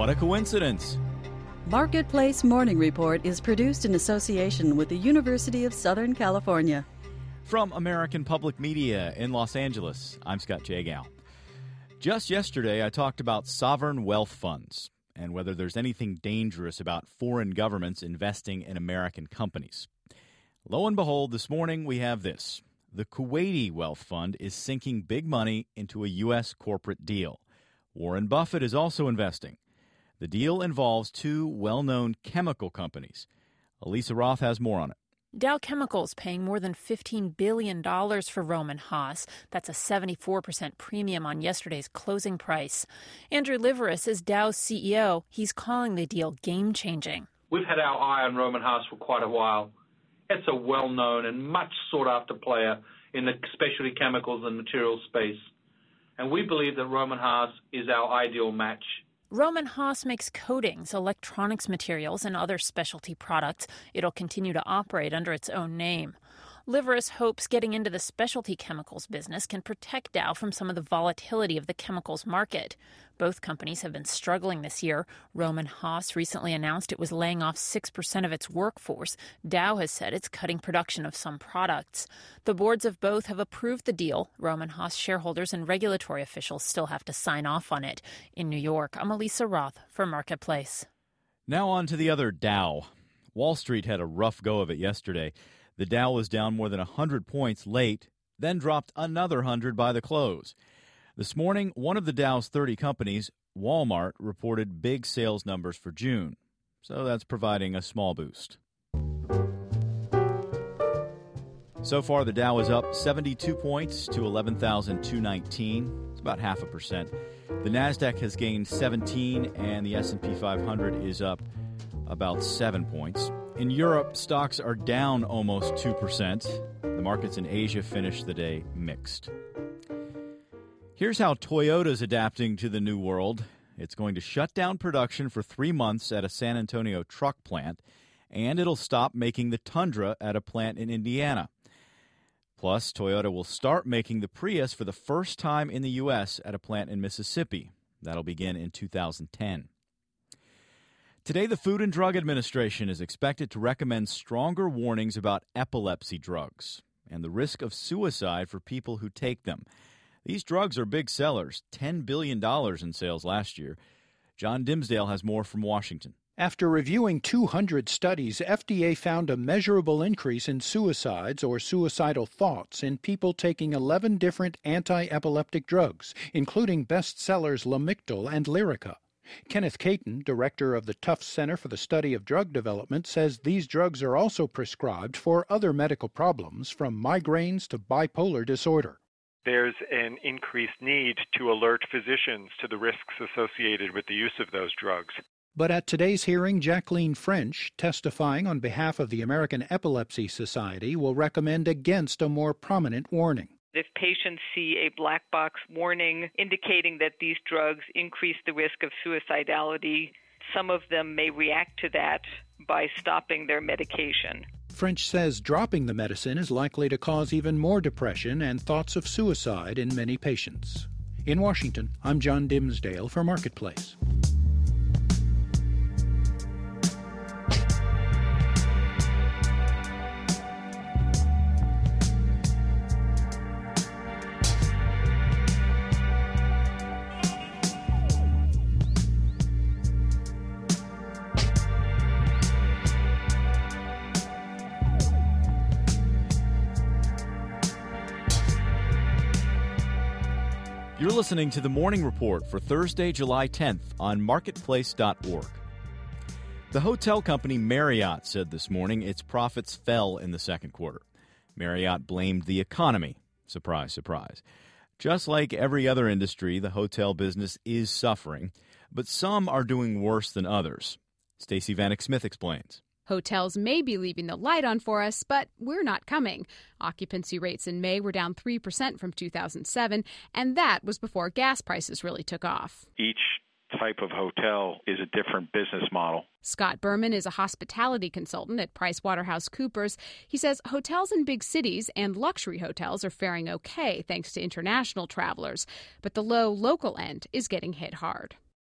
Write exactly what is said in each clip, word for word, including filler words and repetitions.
What a coincidence. Marketplace Morning Report is produced in association with the University of Southern California. From American Public Media in Los Angeles, I'm Scott Jagow. Just yesterday, I talked about sovereign wealth funds and whether there's anything dangerous about foreign governments investing in American companies. Lo and behold, this morning we have this. The Kuwaiti Wealth Fund is sinking big money into a U S corporate deal. Warren Buffett is also investing. The deal involves two well-known chemical companies. Elisa Roth has more on it. Dow Chemicals paying more than fifteen billion dollars for Rohm and Haas. That's a seventy-four percent premium on yesterday's closing price. Andrew Liveris is Dow's C E O. He's calling the deal game-changing. We've had our eye on Rohm and Haas for quite a while. It's a well-known and much sought-after player in the specialty chemicals and materials space. And we believe that Rohm and Haas is our ideal match. Rohm and Haas makes coatings, electronics materials, and other specialty products. It'll continue to operate under its own name. Liveris hopes getting into the specialty chemicals business can protect Dow from some of the volatility of the chemicals market. Both companies have been struggling this year. Rohm and Haas recently announced it was laying off six percent of its workforce. Dow has said it's cutting production of some products. The boards of both have approved the deal. Rohm and Haas shareholders and regulatory officials still have to sign off on it. In New York, I'm Elisa Roth for Marketplace. Now on to the other Dow. Wall Street had a rough go of it yesterday. The Dow was down more than one hundred points late, then dropped another one hundred by the close. This morning, one of the Dow's thirty companies, Walmart, reported big sales numbers for June. So that's providing a small boost. So far, the Dow is up seventy-two points to eleven thousand two hundred nineteen. It's about half a percent. The Nasdaq has gained seventeen, and the S and P five hundred is up about seven points. In Europe, stocks are down almost two percent. The markets in Asia finished the day mixed. Here's how Toyota's adapting to the new world. It's going to shut down production for three months at a San Antonio truck plant, and it'll stop making the Tundra at a plant in Indiana. Plus, Toyota will start making the Prius for the first time in the U S at a plant in Mississippi. That'll begin in two thousand ten. Today, the Food and Drug Administration is expected to recommend stronger warnings about epilepsy drugs and the risk of suicide for people who take them. These drugs are big sellers, ten billion dollars in sales last year. John Dimsdale has more from Washington. After reviewing two hundred studies, F D A found a measurable increase in suicides or suicidal thoughts in people taking eleven different anti-epileptic drugs, including bestsellers Lamictal and Lyrica. Kenneth Caton, director of the Tufts Center for the Study of Drug Development, says these drugs are also prescribed for other medical problems, from migraines to bipolar disorder. There's an increased need to alert physicians to the risks associated with the use of those drugs. But at today's hearing, Jacqueline French, testifying on behalf of the American Epilepsy Society, will recommend against a more prominent warning. If patients see a black box warning indicating that these drugs increase the risk of suicidality, some of them may react to that by stopping their medication. French says dropping the medicine is likely to cause even more depression and thoughts of suicide in many patients. In Washington, I'm John Dimsdale for Marketplace. You're listening to the Morning Report for Thursday, July tenth on marketplace dot org. The hotel company Marriott said this morning its profits fell in the second quarter. Marriott blamed the economy. Surprise, surprise. Just like every other industry, the hotel business is suffering, but some are doing worse than others. Stacey Vanek Smith explains. Hotels may be leaving the light on for us, but we're not coming. Occupancy rates in May were down three percent from two thousand seven, and that was before gas prices really took off. Each type of hotel is a different business model. Scott Berman is a hospitality consultant at PricewaterhouseCoopers. He says hotels in big cities and luxury hotels are faring okay thanks to international travelers, but the low local end is getting hit hard.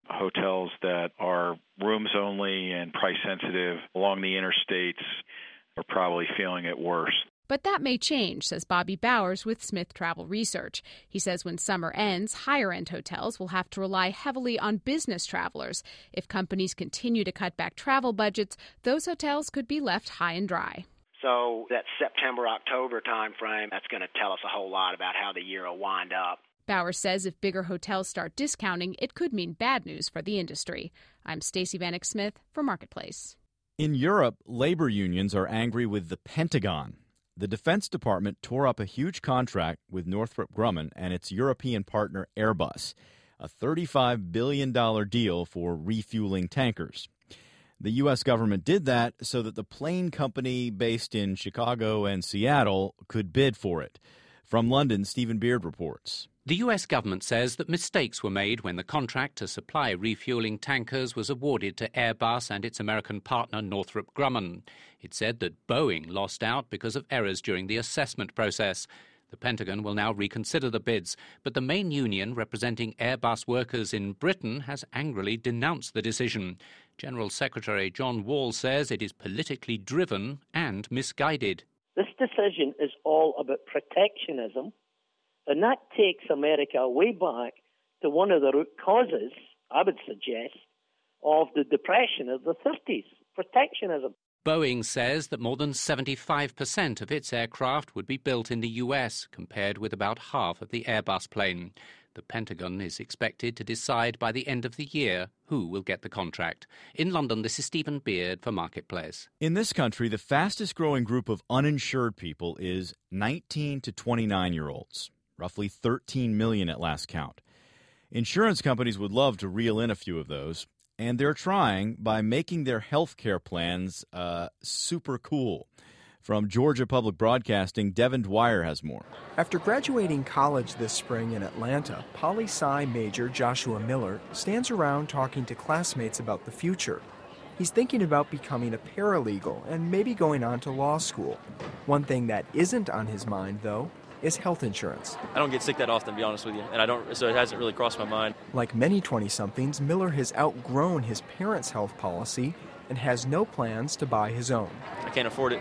Hotels that are rooms only and price sensitive along the interstates are probably feeling it worse. But that may change, says Bobby Bowers with Smith Travel Research. He says when summer ends, higher-end hotels will have to rely heavily on business travelers. If companies continue to cut back travel budgets, those hotels could be left high and dry. So that September, October time frame, that's going to tell us a whole lot about how the year will wind up. Bowers says if bigger hotels start discounting, it could mean bad news for the industry. I'm Stacey Vanek Smith for Marketplace. In Europe, labor unions are angry with the Pentagon. The Defense Department tore up a huge contract with Northrop Grumman and its European partner Airbus, a thirty-five billion dollars deal for refueling tankers. The U S government did that so that the plane company based in Chicago and Seattle could bid for it. From London, Stephen Beard reports. The U S government says that mistakes were made when the contract to supply refueling tankers was awarded to Airbus and its American partner Northrop Grumman. It said that Boeing lost out because of errors during the assessment process. The Pentagon will now reconsider the bids, but the main union representing Airbus workers in Britain has angrily denounced the decision. General Secretary John Wall says it is politically driven and misguided. This decision is all about protectionism, and that takes America way back to one of the root causes, I would suggest, of the Depression of the thirties, protectionism. Boeing says that more than seventy-five percent of its aircraft would be built in the U S, compared with about half of the Airbus plane. The Pentagon is expected to decide by the end of the year who will get the contract. In London, this is Stephen Beard for Marketplace. In this country, the fastest-growing group of uninsured people is nineteen to twenty-nine-year-olds, roughly thirteen million at last count. Insurance companies would love to reel in a few of those, and they're trying by making their health care plans uh, super cool. From Georgia Public Broadcasting, Devin Dwyer has more. After graduating college this spring in Atlanta, poli-sci major Joshua Miller stands around talking to classmates about the future. He's thinking about becoming a paralegal and maybe going on to law school. One thing that isn't on his mind, though, is health insurance. I don't get sick that often, to be honest with you, and I don't, so it hasn't really crossed my mind. Like many twenty-somethings, Miller has outgrown his parents' health policy and has no plans to buy his own. I can't afford it.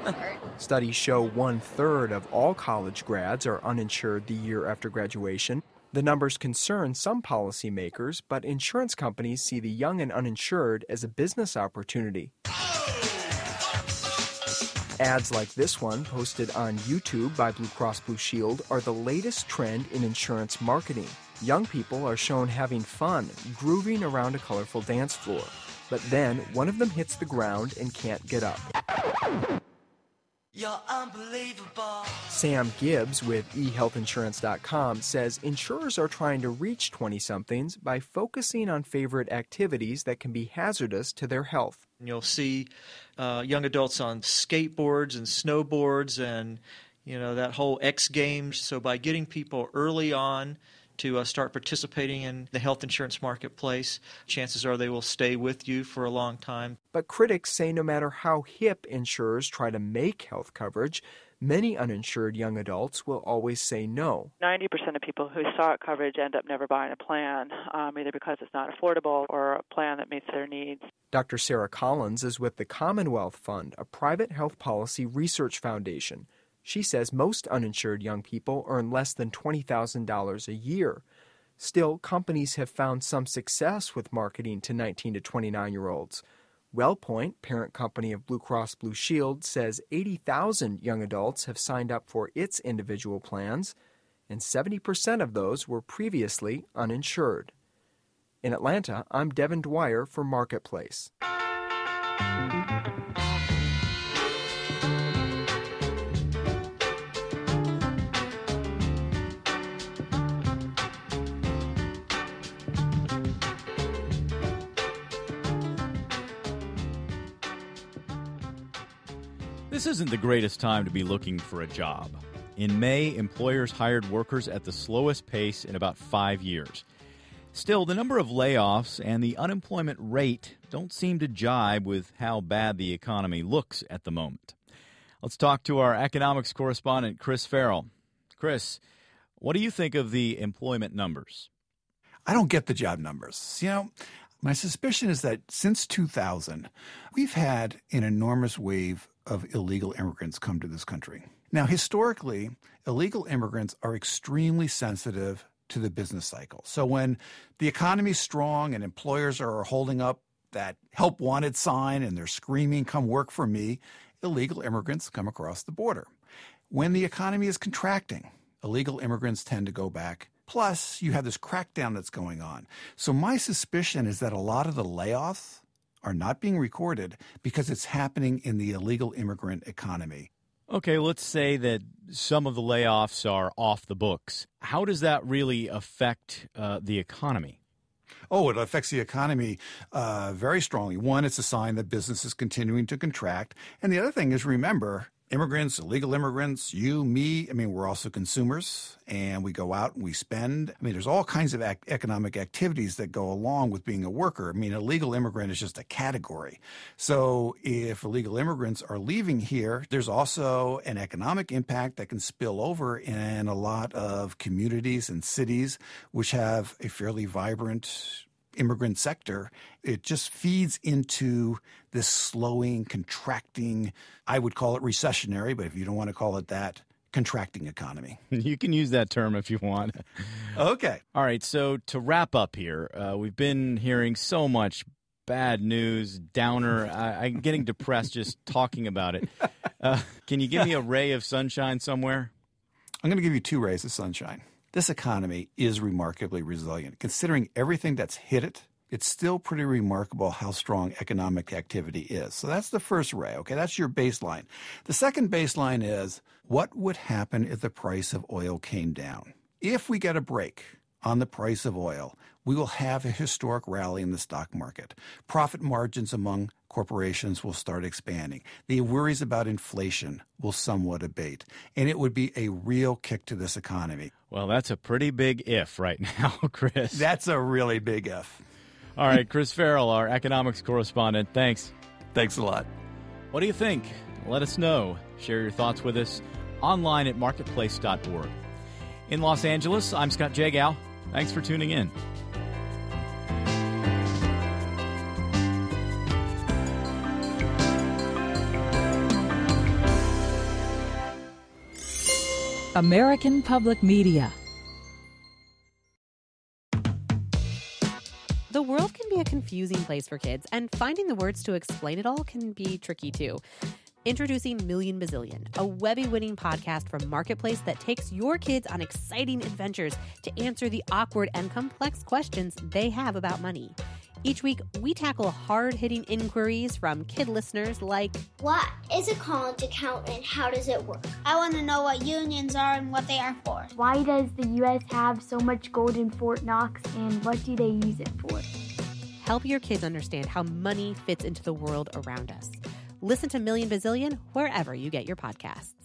Studies show one-third of all college grads are uninsured the year after graduation. The numbers concern some policymakers, but insurance companies see the young and uninsured as a business opportunity. Ads like this one, posted on YouTube by Blue Cross Blue Shield, are the latest trend in insurance marketing. Young people are shown having fun, grooving around a colorful dance floor. But then, one of them hits the ground and can't get up. You're unbelievable. Sam Gibbs with e health insurance dot com says insurers are trying to reach twenty-somethings by focusing on favorite activities that can be hazardous to their health. You'll see uh, young adults on skateboards and snowboards and, you know, that whole X Games. So by getting people early on to uh, start participating in the health insurance marketplace, chances are they will stay with you for a long time. But critics say no matter how hip insurers try to make health coverage, many uninsured young adults will always say no. ninety percent of people who start coverage end up never buying a plan, um, either because it's not affordable or a plan that meets their needs. Doctor Sarah Collins is with the Commonwealth Fund, a private health policy research foundation. She says most uninsured young people earn less than twenty thousand dollars a year. Still, companies have found some success with marketing to nineteen to twenty-nine-year-olds. WellPoint, parent company of Blue Cross Blue Shield, says eighty thousand young adults have signed up for its individual plans, and seventy percent of those were previously uninsured. In Atlanta, I'm Devin Dwyer for Marketplace. This isn't the greatest time to be looking for a job. In May, employers hired workers at the slowest pace in about five years. Still, the number of layoffs and the unemployment rate don't seem to jibe with how bad the economy looks at the moment. Let's talk to our economics correspondent, Chris Farrell. Chris, what do you think of the employment numbers? I don't get the job numbers. You know, my suspicion is that since two thousand, we've had an enormous wave of illegal immigrants come to this country. Now, historically, illegal immigrants are extremely sensitive to the business cycle. So when the economy's strong and employers are holding up that help wanted sign and they're screaming, come work for me, illegal immigrants come across the border. When the economy is contracting, illegal immigrants tend to go back. Plus, you have this crackdown that's going on. So my suspicion is that a lot of the layoffs are not being recorded because it's happening in the illegal immigrant economy. Okay, let's say that some of the layoffs are off the books. How does that really affect uh, the economy? Oh, it affects the economy uh, very strongly. One, it's a sign that business is continuing to contract. And the other thing is, remember, immigrants, illegal immigrants, you, me, I mean, we're also consumers, and we go out and we spend. I mean, there's all kinds of ac- economic activities that go along with being a worker. I mean, a legal immigrant is just a category. So if illegal immigrants are leaving here, there's also an economic impact that can spill over in a lot of communities and cities which have a fairly vibrant immigrant sector. It just feeds into this slowing, contracting, I would call it recessionary, but if you don't want to call it that, contracting economy. You can use that term if you want. Okay. All right, so to wrap up here, uh, we've been hearing so much bad news, downer. I, I'm getting depressed just talking about it. Uh, can you give me a ray of sunshine somewhere? I'm going to give you two rays of sunshine. This economy is remarkably resilient. Considering everything that's hit it, it's still pretty remarkable how strong economic activity is. So that's the first ray, okay? That's your baseline. The second baseline is, what would happen if the price of oil came down? If we get a break on the price of oil, we will have a historic rally in the stock market. Profit margins among corporations will start expanding. The worries about inflation will somewhat abate, and it would be a real kick to this economy. Well, that's a pretty big if right now, Chris. That's a really big if. All right, Chris Farrell, our economics correspondent. Thanks. Thanks a lot. What do you think? Let us know. Share your thoughts with us online at marketplace dot org. In Los Angeles, I'm Scott Jagow. Thanks for tuning in. American Public Media. The world can be a confusing place for kids, and finding the words to explain it all can be tricky too. Introducing Million Bazillion, a Webby-winning podcast from Marketplace that takes your kids on exciting adventures to answer the awkward and complex questions they have about money. Each week, we tackle hard-hitting inquiries from kid listeners like, what is a college account and how does it work? I want to know what unions are and what they are for. Why does the U S have so much gold in Fort Knox and what do they use it for? Help your kids understand how money fits into the world around us. Listen to Million Bazillion wherever you get your podcasts.